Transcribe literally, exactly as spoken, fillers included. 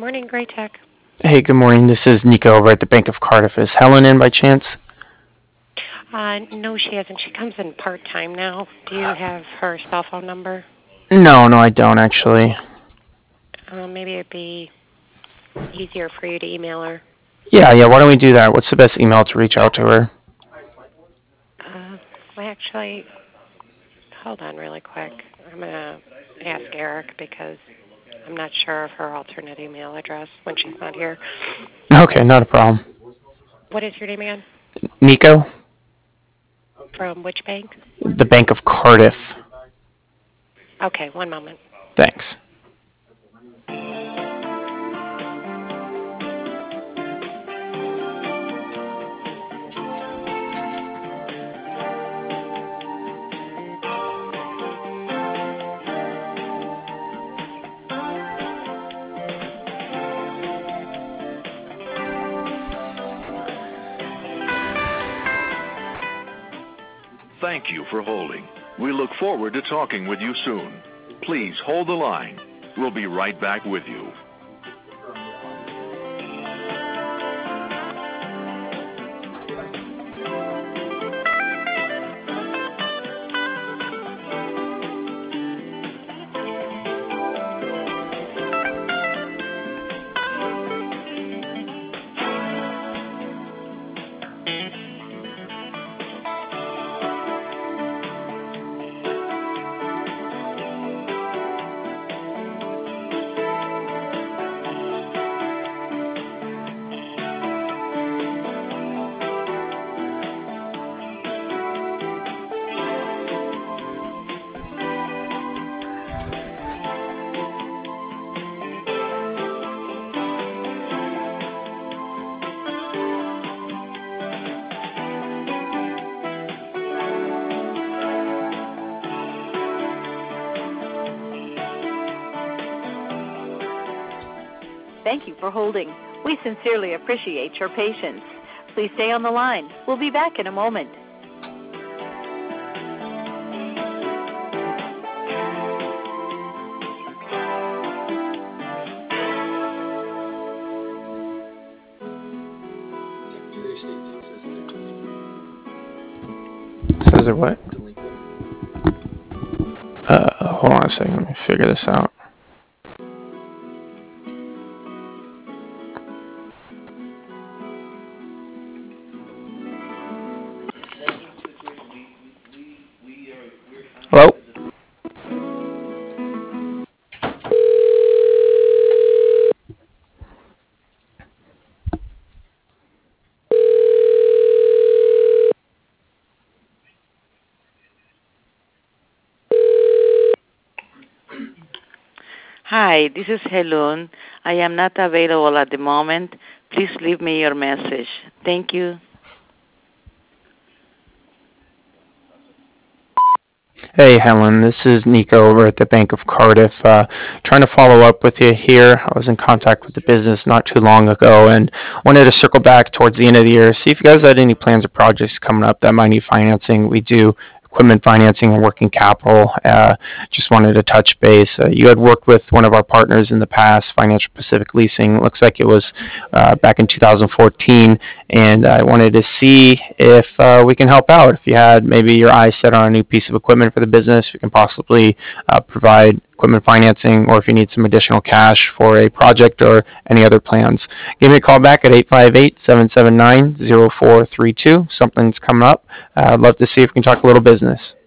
morning, Great Tech. Hey, good morning. This is Nico over at the Bank of Cardiff. Is Helen in by chance? Uh, no, she hasn't. She comes in part-time now. Do you have her cell phone number? No, no, I don't actually. Uh, maybe it'd be easier for you to email her. Yeah, yeah, why don't we do that? What's the best email to reach out to her? Uh, well, actually, hold on really quick. I'm going to ask Eric because I'm not sure of her alternate email address when she's not here. Okay, not a problem. What is your name again? Nico? From which bank? The Bank of Cardiff. Okay, one moment. Thanks. Thank you for holding. We look forward to talking with you soon. Please hold the line. We'll be right back with you. Thank you for holding. We sincerely appreciate your patience. Please stay on the line. We'll be back in a moment. Says it what? Uh, hold on a second. Let me figure this out. Hello? Hi, this is Helun. I am not available at the moment. Please leave me your message. Thank you. Hey, Helen, this is Nico over at the Bank of Cardiff. Uh, trying to follow up with you here. I was in contact with the business not too long ago and wanted to circle back towards the end of the year, see if you guys had any plans or projects coming up that might need financing. We do equipment financing and working capital. Uh, just wanted to touch base. Uh, you had worked with one of our partners in the past, Financial Pacific Leasing. Looks like it was uh, back in two thousand fourteen, and I wanted to see if uh, we can help out. If you had maybe your eyes set on a new piece of equipment for the business, we can possibly uh, provide equipment financing, or if you need some additional cash for a project or any other plans. Give me a call back at eight five eight, seven seven nine, zero four three two. Something's coming up. Uh, I'd love to see if we can talk a little business.